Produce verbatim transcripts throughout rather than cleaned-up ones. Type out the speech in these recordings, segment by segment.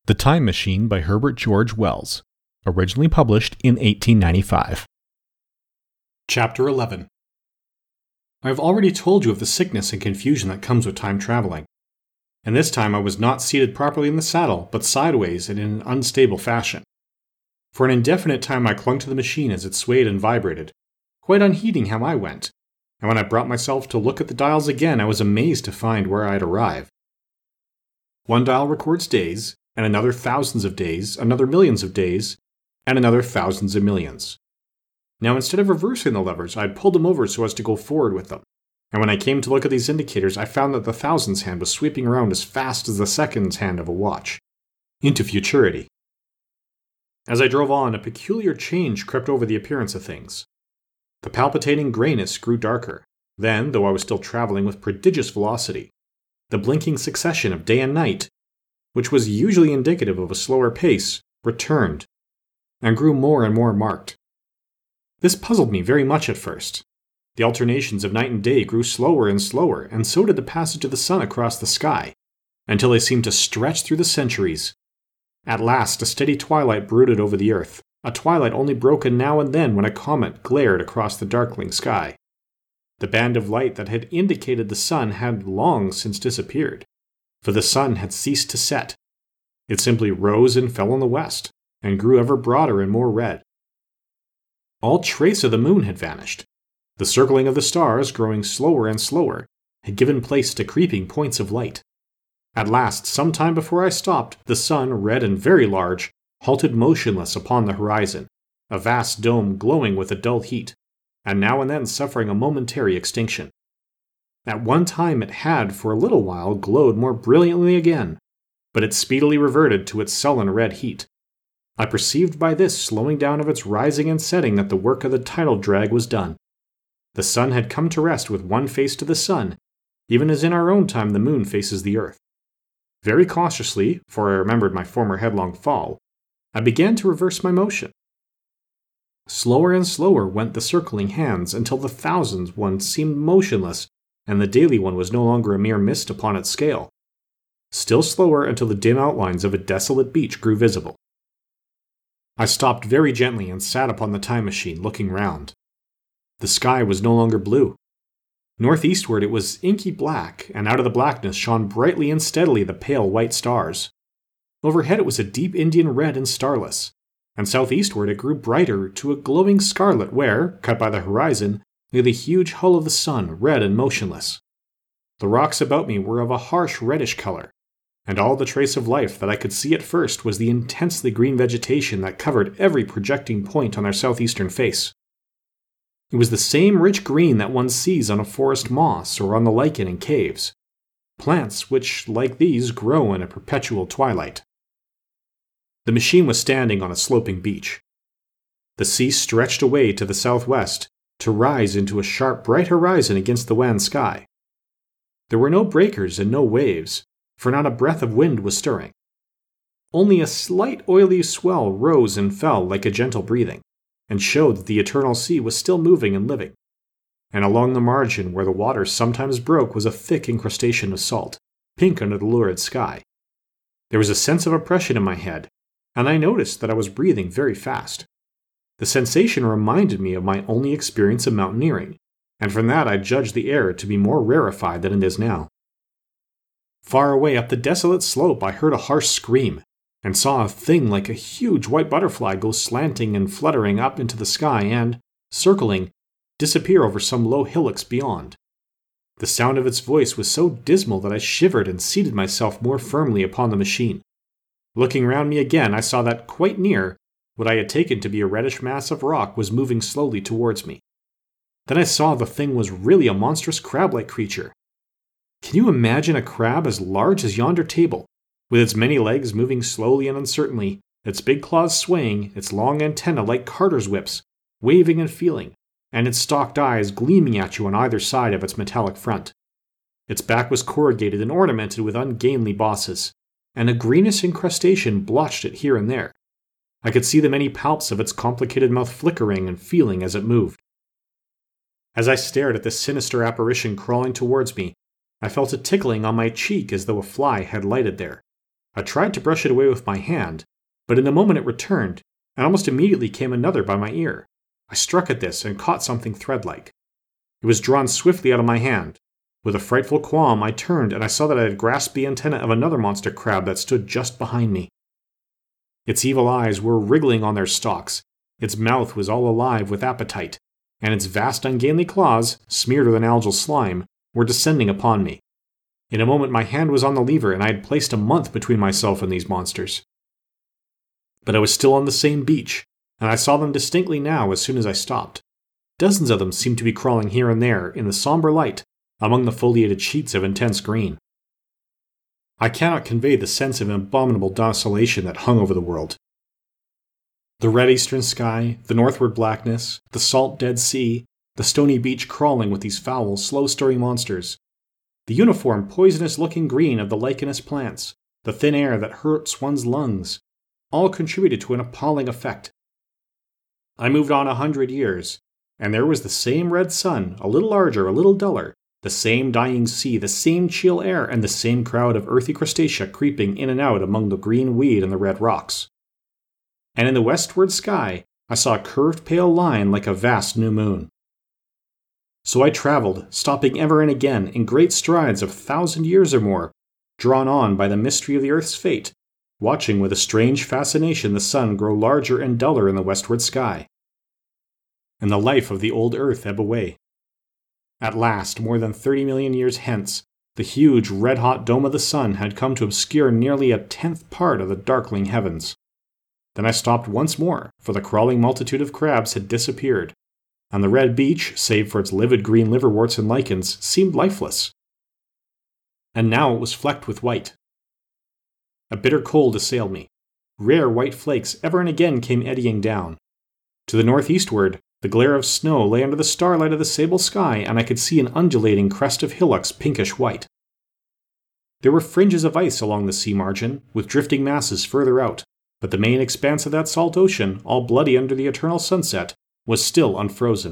The Time Machine by Herbert George Wells, originally published in eighteen ninety-five. Chapter eleven. I have already told you of the sickness and confusion that comes with time traveling, and this time I was not seated properly in the saddle, but sideways and in an unstable fashion. For an indefinite time I clung to the machine as it swayed and vibrated, quite unheeding how I went, and when I brought myself to look at the dials again I was amazed to find where I had arrived. One dial records days, and another thousands of days, another millions of days, and another thousands of millions. Now instead of reversing the levers, I had pulled them over so as to go forward with them, and when I came to look at these indicators, I found that the thousands hand was sweeping around as fast as the seconds hand of a watch, into futurity. As I drove on, a peculiar change crept over the appearance of things. The palpitating grayness grew darker. Then, though I was still traveling with prodigious velocity, the blinking succession of day and night, which was usually indicative of a slower pace, returned, and grew more and more marked. This puzzled me very much at first. The alternations of night and day grew slower and slower, and so did the passage of the sun across the sky, until they seemed to stretch through the centuries. At last, a steady twilight brooded over the earth, a twilight only broken now and then when a comet glared across the darkling sky. The band of light that had indicated the sun had long since disappeared, for the sun had ceased to set. It simply rose and fell in the west, and grew ever broader and more red. All trace of the moon had vanished. The circling of the stars, growing slower and slower, had given place to creeping points of light. At last, some time before I stopped, the sun, red and very large, halted motionless upon the horizon, a vast dome glowing with a dull heat, and now and then suffering a momentary extinction. At one time it had, for a little while, glowed more brilliantly again, but it speedily reverted to its sullen red heat. I perceived by this slowing down of its rising and setting that the work of the tidal drag was done. The sun had come to rest with one face to the sun, even as in our own time the moon faces the earth. Very cautiously, for I remembered my former headlong fall, I began to reverse my motion. Slower and slower went the circling hands until the thousands one seemed motionless, and the daily one was no longer a mere mist upon its scale. Still slower until the dim outlines of a desolate beach grew visible. I stopped very gently and sat upon the time machine, looking round. The sky was no longer blue. Northeastward it was inky black, and out of the blackness shone brightly and steadily the pale white stars. Overhead it was a deep Indian red and starless, and southeastward it grew brighter to a glowing scarlet where, cut by the horizon, lay the huge hull of the sun, red and motionless. The rocks about me were of a harsh reddish color, and all the trace of life that I could see at first was the intensely green vegetation that covered every projecting point on their southeastern face. It was the same rich green that one sees on a forest moss or on the lichen in caves, plants which, like these, grow in a perpetual twilight. The machine was standing on a sloping beach. The sea stretched away to the southwest, to rise into a sharp bright horizon against the wan sky. There were no breakers and no waves, for not a breath of wind was stirring. Only a slight oily swell rose and fell like a gentle breathing, and showed that the eternal sea was still moving and living. And along the margin where the water sometimes broke was a thick incrustation of salt, pink under the lurid sky. There was a sense of oppression in my head, and I noticed that I was breathing very fast. The sensation reminded me of my only experience of mountaineering, and from that I judged the air to be more rarefied than it is now. Far away up the desolate slope I heard a harsh scream, and saw a thing like a huge white butterfly go slanting and fluttering up into the sky and, circling, disappear over some low hillocks beyond. The sound of its voice was so dismal that I shivered and seated myself more firmly upon the machine. Looking round me again, I saw that quite near, what I had taken to be a reddish mass of rock was moving slowly towards me. Then I saw the thing was really a monstrous crab-like creature. Can you imagine a crab as large as yonder table, with its many legs moving slowly and uncertainly, its big claws swaying, its long antennae like carter's whips, waving and feeling, and its stalked eyes gleaming at you on either side of its metallic front? Its back was corrugated and ornamented with ungainly bosses, and a greenish incrustation blotched it here and there. I could see the many palps of its complicated mouth flickering and feeling as it moved. As I stared at this sinister apparition crawling towards me, I felt a tickling on my cheek as though a fly had lighted there. I tried to brush it away with my hand, but in a moment it returned, and almost immediately came another by my ear. I struck at this and caught something thread-like. It was drawn swiftly out of my hand. With a frightful qualm, I turned and I saw that I had grasped the antenna of another monster crab that stood just behind me. Its evil eyes were wriggling on their stalks, its mouth was all alive with appetite, and its vast ungainly claws, smeared with an algal slime, were descending upon me. In a moment my hand was on the lever and I had placed a month between myself and these monsters. But I was still on the same beach, and I saw them distinctly now as soon as I stopped. Dozens of them seemed to be crawling here and there in the somber light, among the foliated sheets of intense green. I cannot convey the sense of abominable desolation that hung over the world. The red eastern sky, the northward blackness, the salt dead sea, the stony beach crawling with these foul, slow-stirring monsters, the uniform, poisonous-looking green of the lichenous plants, the thin air that hurts one's lungs, all contributed to an appalling effect. I moved on a hundred years, and there was the same red sun, a little larger, a little duller, the same dying sea, the same chill air, and the same crowd of earthy crustacea creeping in and out among the green weed and the red rocks. And in the westward sky, I saw a curved pale line like a vast new moon. So I traveled, stopping ever and again in great strides of a thousand years or more, drawn on by the mystery of the earth's fate, watching with a strange fascination the sun grow larger and duller in the westward sky, and the life of the old earth ebb away. At last, more than thirty million years hence, the huge red-hot dome of the sun had come to obscure nearly a tenth part of the darkling heavens. Then I stopped once more, for the crawling multitude of crabs had disappeared, and the red beach, save for its livid green liverworts and lichens, seemed lifeless. And now it was flecked with white. A bitter cold assailed me. Rare white flakes ever and again came eddying down. To the northeastward, the glare of snow lay under the starlight of the sable sky, and I could see an undulating crest of hillocks pinkish white. There were fringes of ice along the sea margin, with drifting masses further out, but the main expanse of that salt ocean, all bloody under the eternal sunset, was still unfrozen.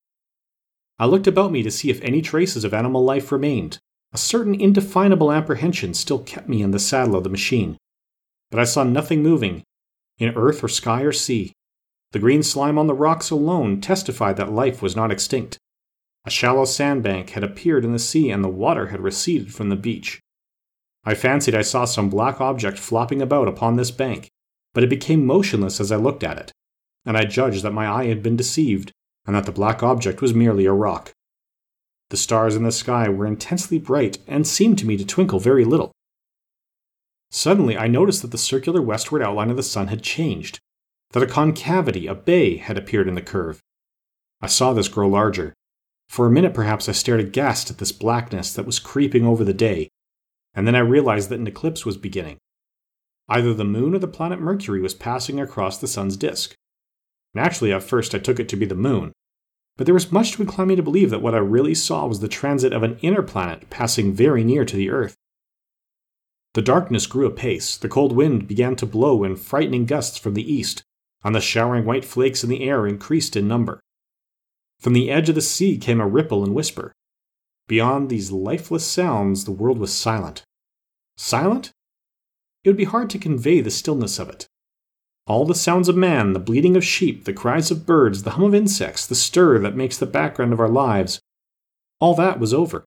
I looked about me to see if any traces of animal life remained. A certain indefinable apprehension still kept me in the saddle of the machine. But I saw nothing moving, in earth or sky or sea. The green slime on the rocks alone testified that life was not extinct. A shallow sandbank had appeared in the sea and the water had receded from the beach. I fancied I saw some black object flopping about upon this bank, but it became motionless as I looked at it, and I judged that my eye had been deceived, and that the black object was merely a rock. The stars in the sky were intensely bright and seemed to me to twinkle very little. Suddenly I noticed that the circular westward outline of the sun had changed, that a concavity, a bay, had appeared in the curve. I saw this grow larger. For a minute perhaps I stared aghast at this blackness that was creeping over the day, and then I realized that an eclipse was beginning. Either the moon or the planet Mercury was passing across the sun's disk. Naturally, at first I took it to be the moon, but there was much to incline me to believe that what I really saw was the transit of an inner planet passing very near to the Earth. The darkness grew apace, the cold wind began to blow in frightening gusts from the east, and the showering white flakes in the air increased in number. From the edge of the sea came a ripple and whisper. Beyond these lifeless sounds, the world was silent. Silent? It would be hard to convey the stillness of it. All the sounds of man, the bleating of sheep, the cries of birds, the hum of insects, the stir that makes the background of our lives, all that was over.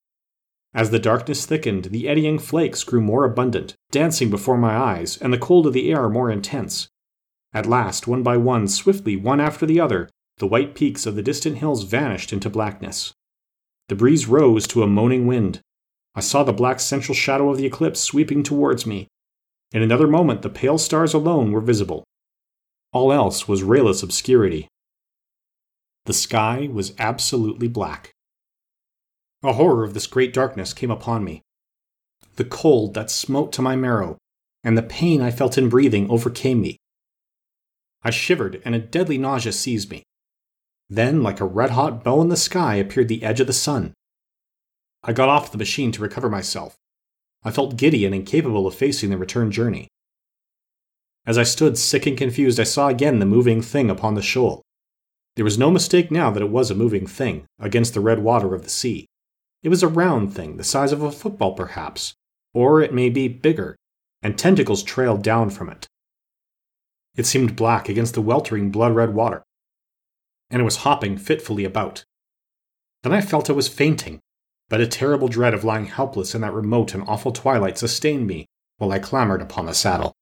As the darkness thickened, the eddying flakes grew more abundant, dancing before my eyes, and the cold of the air more intense. At last, one by one, swiftly, one after the other, the white peaks of the distant hills vanished into blackness. The breeze rose to a moaning wind. I saw the black central shadow of the eclipse sweeping towards me. In another moment the pale stars alone were visible. All else was rayless obscurity. The sky was absolutely black. A horror of this great darkness came upon me. The cold that smote to my marrow, and the pain I felt in breathing overcame me. I shivered, and a deadly nausea seized me. Then, like a red-hot bow in the sky, appeared the edge of the sun. I got off the machine to recover myself. I felt giddy and incapable of facing the return journey. As I stood sick and confused, I saw again the moving thing upon the shoal. There was no mistake now that it was a moving thing, against the red water of the sea. It was a round thing, the size of a football perhaps, or it may be bigger, and tentacles trailed down from it. It seemed black against the weltering blood-red water, and it was hopping fitfully about. Then I felt I was fainting, but a terrible dread of lying helpless in that remote and awful twilight sustained me while I clambered upon the saddle.